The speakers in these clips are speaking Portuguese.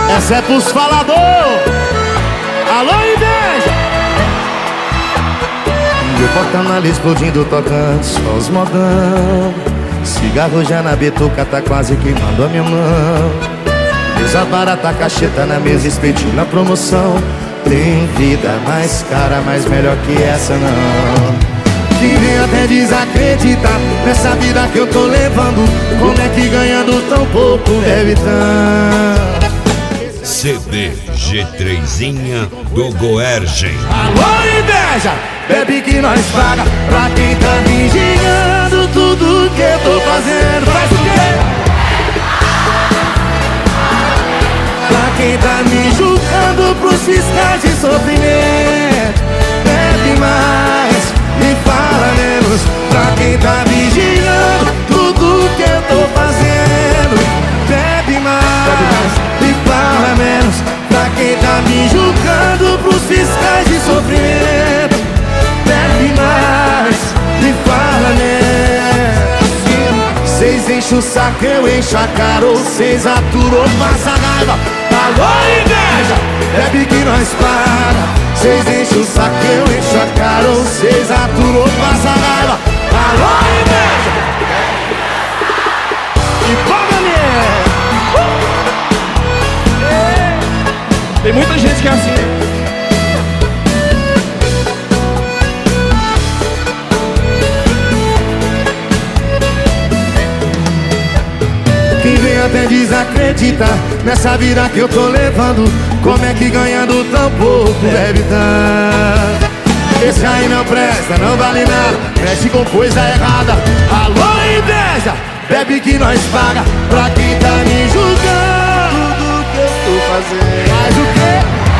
Essa é pros falador. Alô, inveja. Meu porta-mala explodindo, tocando só os modão. Cigarro já na bituca, tá quase queimando a minha mão. Mesa barata, cacheta na mesa, expedindo na promoção. Tem vida mais cara, mas melhor que essa não. Quem vem até desacreditar nessa vida que eu tô levando. Como é que ganhando tão pouco deve tanto? CD G3zinha do Goergen. Alô, inveja, bebe que nós paga pra quem tá vigiando tudo que eu tô fazendo. Faz o quê? Pra quem tá me julgando pros fiscais de sofrimento. Bebe mais, me fala menos. Pra quem tá vigiando tudo que eu tô fazendo. Bebe mais, me fala menos. Pra quem tá me julgando pros fiscais de sofrimento. Bebe mais, me fala menos. Cês enchem o saco, eu encho a cara. Ou cês aturam, passa raiva. Alô, inveja, bebe que nós paga. Cês enchem o saco, eu encho a cara. Ou cês aturam, passa raiva. Alô, inveja. E paga mesmo. Tem muita gente que é assim. Quem vem até desacredita nessa vida que eu tô levando. Como é que ganhando tão pouco deve tanto? Esse aí não presta, não vale nada, mexe com coisa errada. Alô, inveja, bebe que nós paga. Pra quem tá me julgando do que eu tô fazendo. Faz o quê?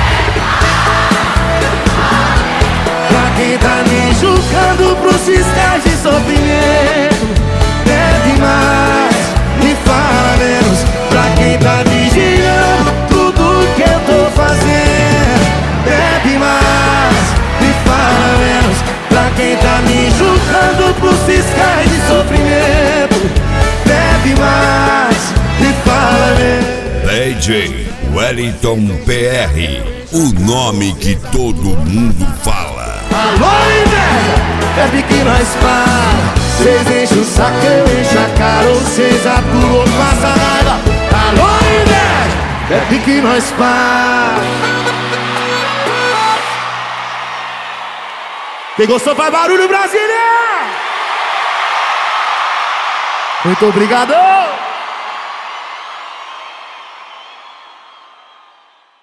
Pra quem tá me julgando pros fiscais de sofrimento. Bebe mais, me fala menos. Pra quem tá vigiando tudo que eu tô fazendo. Bebe mais, me fala menos. Pra quem tá me julgando pros fiscais de sofrimento. Bebe mais, me fala menos. DJ Wellington PR, o nome que todo mundo fala. Alô, inveja, bebe que nós paga. Cês enchem o saco, eu encho a cara. Ou cês aturam, passa raiva. Alô, inveja, bebe que nós paga. Quem gostou faz barulho, Brasília! Muito obrigado!